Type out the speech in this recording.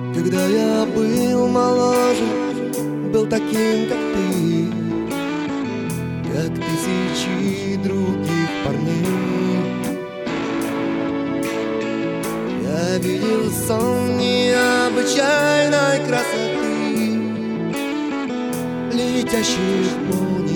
Когда я был моложе, был таким, как ты, как тысячи других парней. Я видел сон необычайной красоты, летящих в